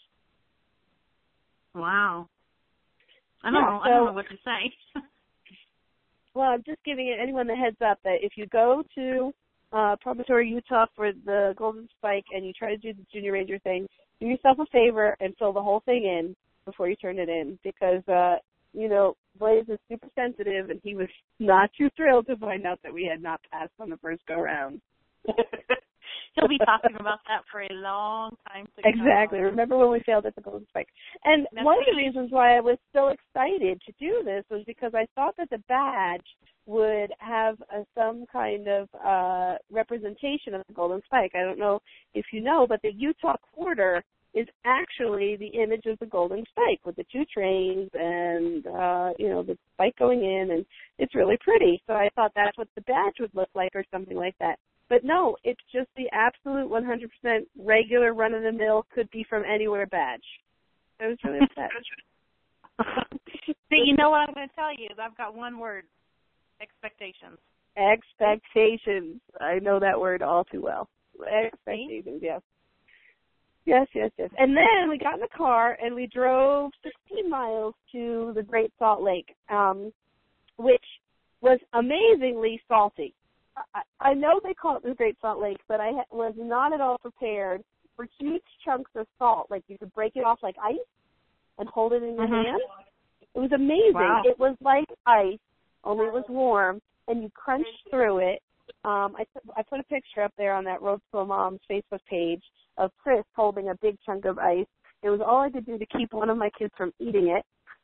Wow. I don't know what to say. Well, I'm just giving anyone the heads up that if you go to Promontory, Utah for the Golden Spike and you try to do the Junior Ranger thing, do yourself a favor and fill the whole thing in before you turn it in, because, Blaze is super sensitive and he was not too thrilled to find out that we had not passed on the first go-round. He'll be talking about that for a long time to come. Exactly. Remember when we failed at the Golden Spike? And one of the reasons why I was so excited to do this was because I thought that the badge would have some kind of representation of the Golden Spike. I don't know if you know, but the Utah Quarter is actually the image of the Golden Spike with the 2 trains and, the spike going in, and it's really pretty. So I thought that's what the badge would look like or something like that. But no, it's just the absolute 100% regular run-of-the-mill, could be from anywhere badge. I was really upset. See, you know what I'm going to tell you? I've got one word: expectations. Expectations. I know that word all too well. Expectations, yes. Yes. And then we got in the car and we drove 16 miles to the Great Salt Lake, which was amazingly salty. I know they call it the Great Salt Lake, but I was not at all prepared for huge chunks of salt. Like you could break it off like ice and hold it in your hand. It was amazing. Wow. It was like ice, only it was warm, and you crunched through it. I put a picture up there on that Road School Mom's Facebook page of Chris holding a big chunk of ice. It was all I could do to keep one of my kids from eating it.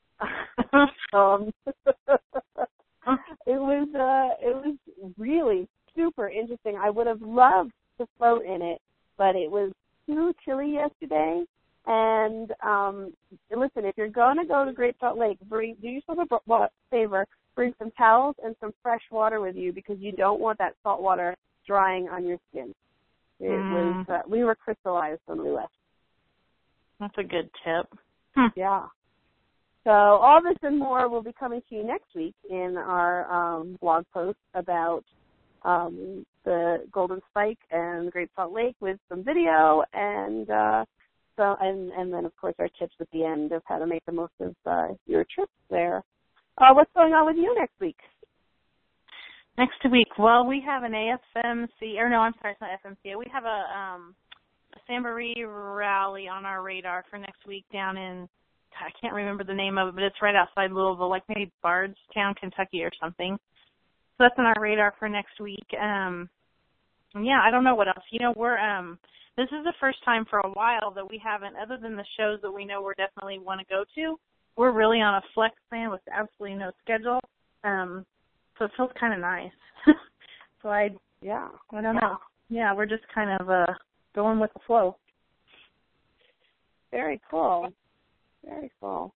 It was really super interesting. I would have loved to float in it, but it was too chilly yesterday. And listen, if you're going to go to Great Salt Lake, do yourself a favor, bring some towels and some fresh water with you, because you don't want that salt water drying on your skin. It was we were crystallized when we left. That's a good tip. Yeah. So all this and more will be coming to you next week in our blog post about the Golden Spike and Great Salt Lake, with some video and then of course our tips at the end of how to make the most of your trips there. What's going on with you next week? Next week, well, we have an AFMC, or no, I'm sorry, it's not FMC. We have a Samboree rally on our radar for next week down in, I can't remember the name of it, but it's right outside Louisville, like maybe Bardstown, Kentucky or something. So that's on our radar for next week. Yeah, I don't know what else. We're this is the first time for a while that we haven't, other than the shows that we know we're definitely want to go to, we're really on a flex plan with absolutely no schedule. So it feels kind of nice. So I don't know. Yeah, we're just kind of going with the flow. Very cool. Very cool.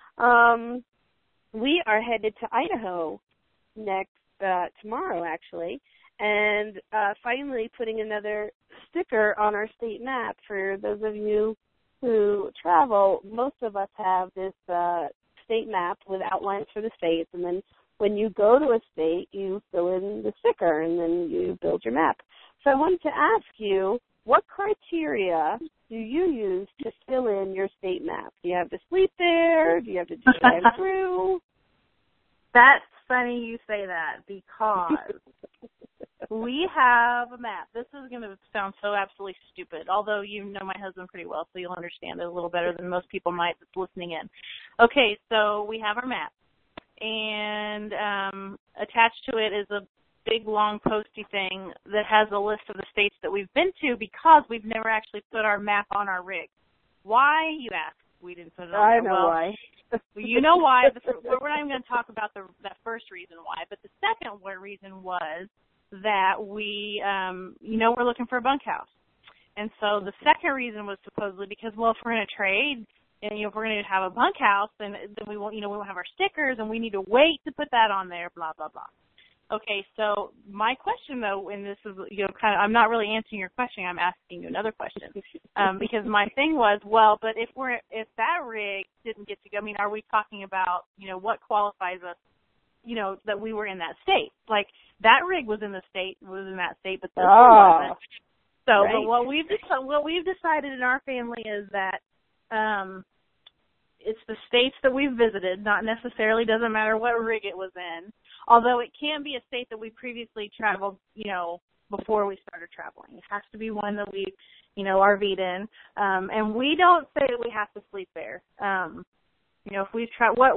We are headed to Idaho tomorrow, actually, and finally putting another sticker on our state map. For those of you who travel, most of us have this state map with outlines for the states, and then when you go to a state, you fill in the sticker, and then you build your map. So I wanted to ask you, what criteria do you use to fill in your state map? Do you have to sleep there? Do you have to drive through? That's funny you say that, because we have a map. This is going to sound so absolutely stupid, although you know my husband pretty well, so you'll understand it a little better than most people might that's listening in. Okay, so we have our map, and attached to it is big, long, posty thing that has a list of the states that we've been to because we've never actually put our map on our rig. Why, you ask? We didn't put it on there. I know why. You know why. We're not even going to talk about that first reason why. But the second reason was that we, we're looking for a bunkhouse. And so the second reason was supposedly because, well, if we're going to trade and, if we're going to have a bunkhouse, then we won't, we won't have our stickers and we need to wait to put that on there, blah, blah, blah. Okay, so my question, though, and this is, I'm not really answering your question. I'm asking you another question. Because my thing was, well, but if that rig didn't get to go, are we talking about, what qualifies us, that we were in that state? Like, that rig was in that state, but this one wasn't. So, right. But what we've decided in our family is that it's the states that we've visited, not necessarily, doesn't matter what rig it was in. Although it can be a state that we previously traveled, before we started traveling. It has to be one that we, RV'd in. And we don't say that we have to sleep there. If we've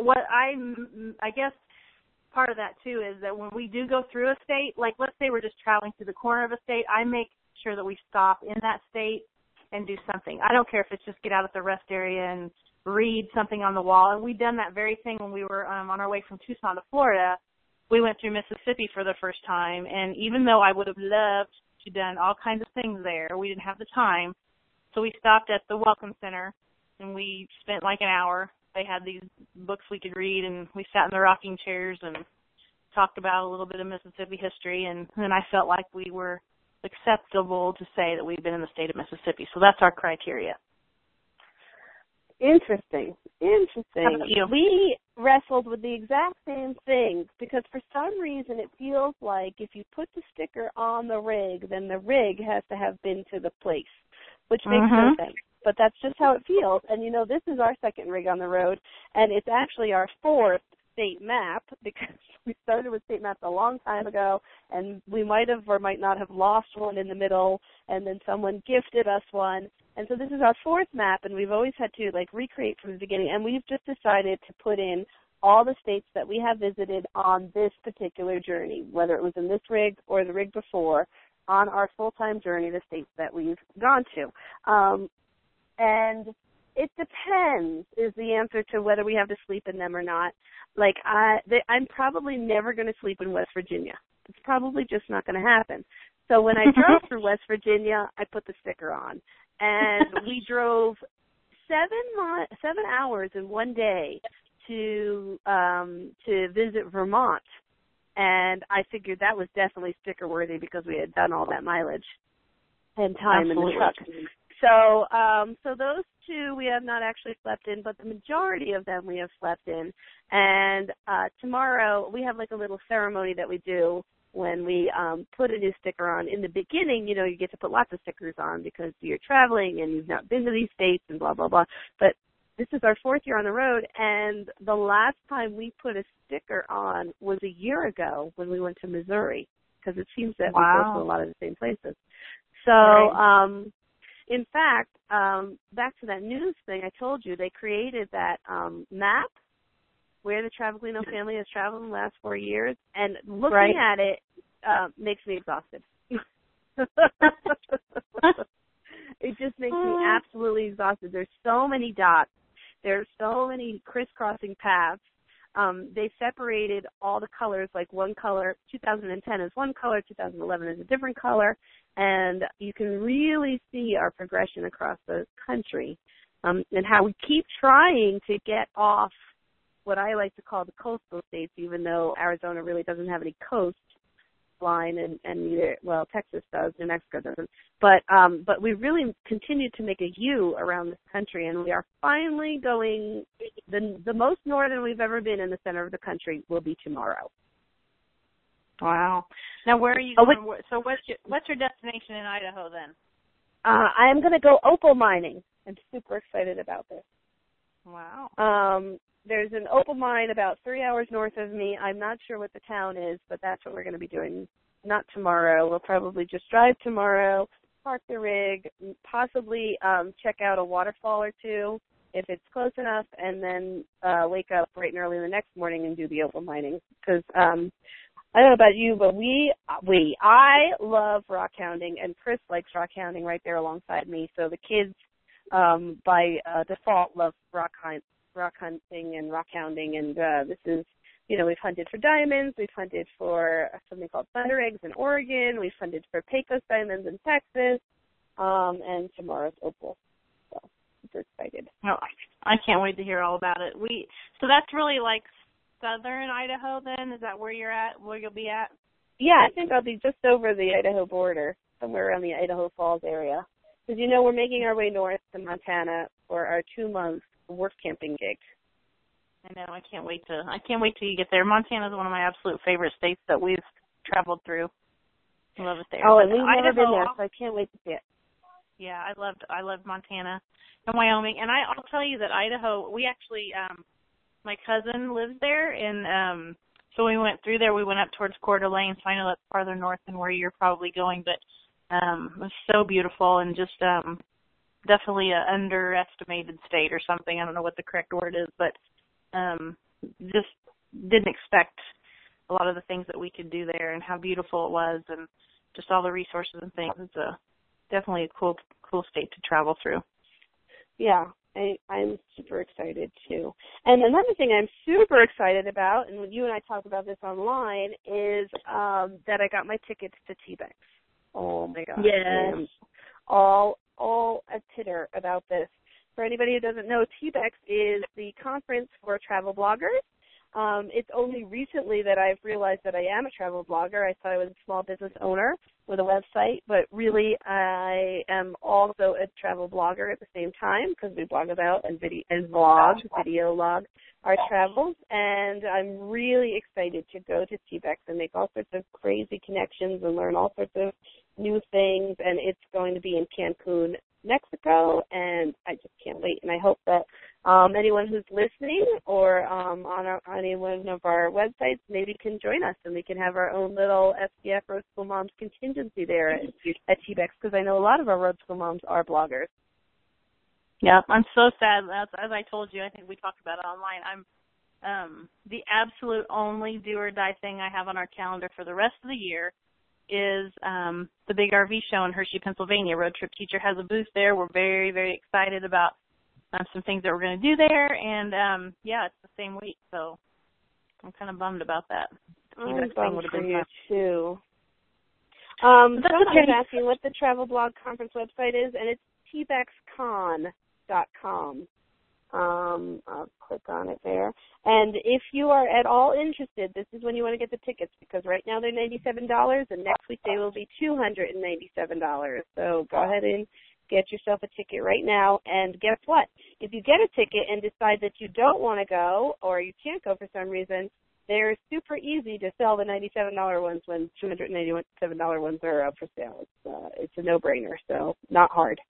I guess part of that too is that when we do go through a state, like let's say we're just traveling through the corner of a state, I make sure that we stop in that state and do something. I don't care if it's just get out at the rest area and read something on the wall. And we've done that very thing when we were on our way from Tucson to Florida. We went through Mississippi for the first time, and even though I would have loved to done all kinds of things there, we didn't have the time. So we stopped at the Welcome Center, and we spent like an hour. They had these books we could read, and we sat in the rocking chairs and talked about a little bit of Mississippi history, and then I felt like we were acceptable to say that we've been in the state of Mississippi. So that's our criteria. Interesting. How about you? We wrestled with the exact same thing because for some reason it feels like if you put the sticker on the rig, then the rig has to have been to the place, which makes no sense. But that's just how it feels. And, this is our second rig on the road, and it's actually our fourth state map because we started with state maps a long time ago, and we might have or might not have lost one in the middle, and then someone gifted us one. And so this is our fourth map, and we've always had to, recreate from the beginning. And we've just decided to put in all the states that we have visited on this particular journey, whether it was in this rig or the rig before, on our full-time journey, the states that we've gone to. And it depends is the answer to whether we have to sleep in them or not. I'm probably never going to sleep in West Virginia. It's probably just not going to happen. So when I drove through West Virginia, I put the sticker on. And we drove 7 hours in one day to visit Vermont. And I figured that was definitely sticker worthy because we had done all that mileage and time in the truck. So those two we have not actually slept in, but the majority of them we have slept in. And tomorrow we have a little ceremony that we do when we put a new sticker on. In the beginning, you get to put lots of stickers on because you're traveling and you've not been to these states and blah, blah, blah. But this is our fourth year on the road, and the last time we put a sticker on was a year ago when we went to Missouri because it seems that we go to a lot of the same places. So, in fact, back to that news thing I told you, they created that map where the Travaglino family has traveled in the last 4 years, and looking at it makes me exhausted. It just makes me absolutely exhausted. There's so many dots. There's so many crisscrossing paths. They separated all the colors, like one color, 2010 is one color, 2011 is a different color, and you can really see our progression across the country and how we keep trying to get off what I like to call the coastal states, even though Arizona really doesn't have any coast line, and neither, Texas does, New Mexico doesn't. But we really continue to make a U around this country, and we are finally going, the most northern we've ever been in the center of the country will be tomorrow. Wow. Now, where are you going? So what's your destination in Idaho then? I am going to go opal mining. I'm super excited about this. Wow. There's an opal mine about 3 hours north of me. I'm not sure what the town is, but that's what we're going to be doing. Not tomorrow. We'll probably just drive tomorrow, park the rig, possibly check out a waterfall or two if it's close enough, and then wake up bright and early the next morning and do the opal mining. Because I don't know about you, but I love rock hounding, and Chris likes rock hounding right there alongside me. So the kids, by default, love rock hunting and rock hounding, and this is, we've hunted for diamonds, we've hunted for something called thunder eggs in Oregon, we've hunted for Pecos diamonds in Texas, and tomorrow's opal. So super excited. Oh, I can't wait to hear all about it. So that's really like southern Idaho then? Is that where you're at, where you'll be at? Yeah, I think I'll be just over the Idaho border, somewhere around the Idaho Falls area. Because, we're making our way north to Montana for our 2-month work camping gig. I know. I can't wait till you get there. Montana is one of my absolute favorite states that we've traveled through. I love it there. Oh, and we've never been there, so I can't wait to see it. Yeah, I loved Montana and Wyoming. And I'll tell you that Idaho, we actually, my cousin lives there, and so we went through there. We went up towards Coeur d'Alene, so I know that's farther north than where you're probably going, but it was so beautiful and just definitely an underestimated state or something. I don't know what the correct word is, but just didn't expect a lot of the things that we could do there and how beautiful it was and just all the resources and things. It's definitely a cool state to travel through. Yeah, I'm super excited too. And another thing I'm super excited about, and when you and I talked about this online, is that I got my tickets to TBEX. Oh my gosh. Yes. I'm all a titter about this. For anybody who doesn't know, TBEX is the conference for travel bloggers. It's only recently that I've realized that I am a travel blogger. I thought I was a small business owner with a website, but really I am also a travel blogger at the same time because we blog about and video log our travels. And I'm really excited to go to TBEX and make all sorts of crazy connections and learn all sorts of new things. And it's going to be in Cancun, Mexico, and I just can't wait. And I hope that anyone who's listening or on any one of our websites maybe can join us and we can have our own little SPF Road School Moms contingency there at TBEX, because I know a lot of our Road School Moms are bloggers. Yeah, I'm so sad. As I told you, I think we talked about it online. I'm the absolute only do or die thing I have on our calendar for the rest of the year is the big RV show in Hershey, Pennsylvania. Road Trip Teacher has a booth there. We're very, very excited about some things that we're going to do there. And, yeah, it's the same week, so I'm kind of bummed about that. I'm bummed for you, too. Someone was asking what the Travel Blog Conference website is, and it's tbexcon.com. I'll click on it there. And if you are at all interested, this is when you want to get the tickets, because right now they're $97, and next week they will be $297. So go ahead and get yourself a ticket right now. And guess what? If you get a ticket and decide that you don't want to go or you can't go for some reason, they're super easy to sell the $97 ones when $287 ones are up for sale. It's a no-brainer, so not hard.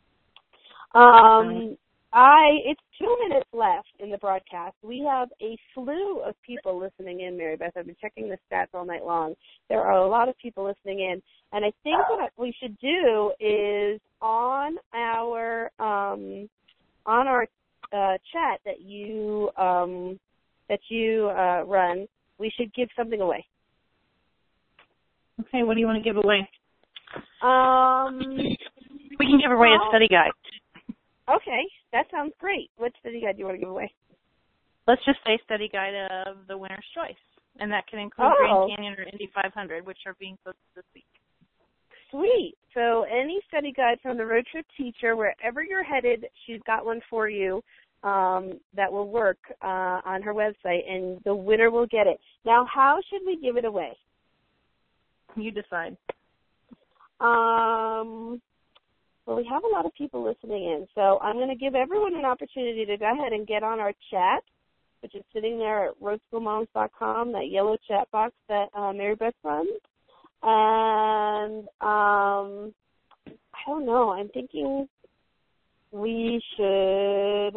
It's 2 minutes left in the broadcast. We have a slew of people listening in, Mary Beth. I've been checking the stats all night long. There are a lot of people listening in, and I think what we should do is on our chat that you run, we should give something away. Okay, what do you want to give away? We can give away a study guide. Okay, that sounds great. What study guide do you want to give away? Let's just say study guide of the winner's choice, and that can include Grand Canyon or Indy 500, which are being posted this week. Sweet. So any study guide from the Road Trip Teacher, wherever you're headed, she's got one for you that will work on her website, and the winner will get it. Now, how should we give it away? You decide. Well, we have a lot of people listening in, so I'm going to give everyone an opportunity to go ahead and get on our chat, which is sitting there at roadschoolmoms.com, that yellow chat box that Mary Beth runs. And I don't know. I'm thinking we should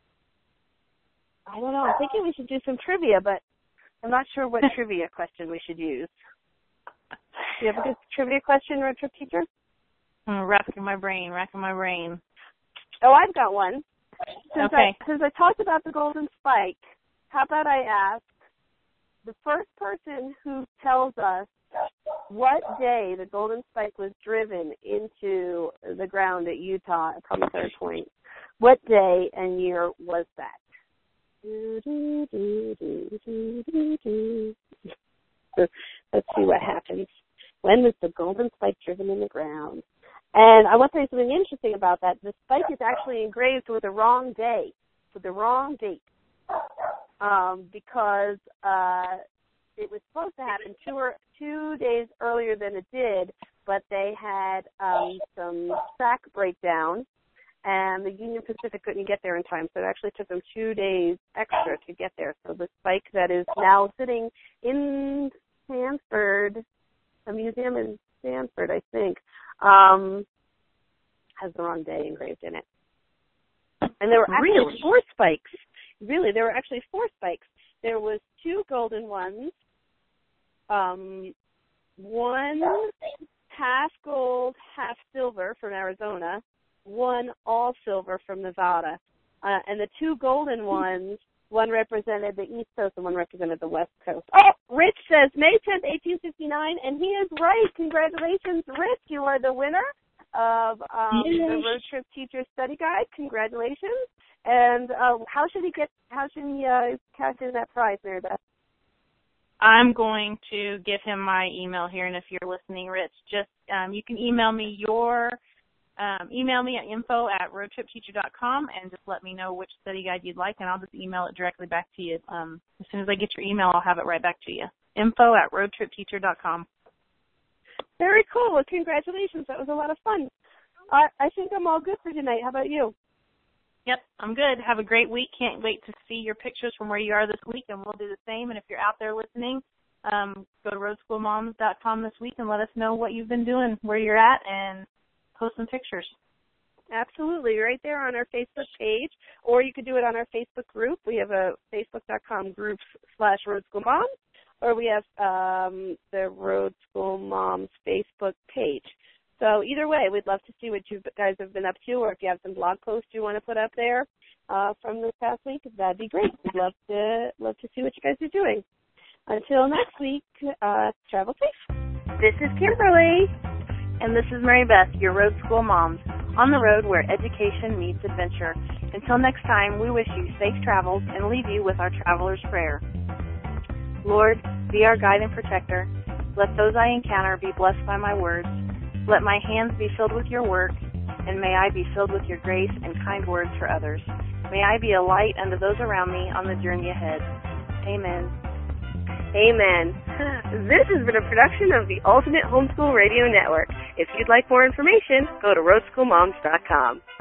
do some trivia, but I'm not sure what trivia question we should use. Do you have a good trivia question, Road Trip Teacher? I'm racking my brain. Oh, I've got one. Since Okay. I talked about the golden spike, how about I ask, the first person who tells us what day the Golden Spike was driven into the ground at Utah at Promontory Point, what day and year was that? Let's see what happens. When was the Golden Spike driven in the ground? And I want to say something interesting about that. The spike is actually engraved with the wrong day, with the wrong date, because it was supposed to happen 2 days earlier than it did, but they had some track breakdown, and the Union Pacific couldn't get there in time, so it actually took them 2 days extra to get there. So the spike that is now sitting in Stanford, a museum in Stanford, I think, has the wrong day engraved in it. And there were actually 4 spikes. Really, there were actually 4 spikes. There was 2 golden ones, 1 half gold, half silver from Arizona, 1 all silver from Nevada. And the 2 golden ones, one represented the East Coast and one represented the West Coast. Oh, Rich says May 10th, 1859, and he is right. Congratulations, Rich. You are the winner of the Road Trip Teacher Study Guide. Congratulations. And how should he cash in that prize, Mary Beth? I'm going to give him my email here, and if you're listening, Rich, just you can email me email me at info@roadtripteacher.com and just let me know which study guide you'd like, and I'll just email it directly back to you. As soon as I get your email, I'll have it right back to you. info@roadtripteacher.com. Very cool. Well, congratulations. That was a lot of fun. I think I'm all good for tonight. How about you? Yep, I'm good. Have a great week. Can't wait to see your pictures from where you are this week, and we'll do the same. And if you're out there listening, go to roadschoolmoms.com this week and let us know what you've been doing, where you're at, and post some pictures. Absolutely, right there on our Facebook page, or you could do it on our Facebook group. We have a facebook.com group /RoadSchoolMoms, or we have the Road School Moms Facebook page. So either way, we'd love to see what you guys have been up to, or if you have some blog posts you want to put up there from this past week, that'd be great. We'd love to see what you guys are doing. Until next week, travel safe. This is Kimberly. And this is Mary Beth, your Road School Moms, on the road where education meets adventure. Until next time, we wish you safe travels and leave you with our traveler's prayer. Lord, be our guide and protector. Let those I encounter be blessed by my words. Let my hands be filled with your work, and may I be filled with your grace and kind words for others. May I be a light unto those around me on the journey ahead. Amen. Amen. This has been a production of the Ultimate Homeschool Radio Network. If you'd like more information, go to roadschoolmoms.com.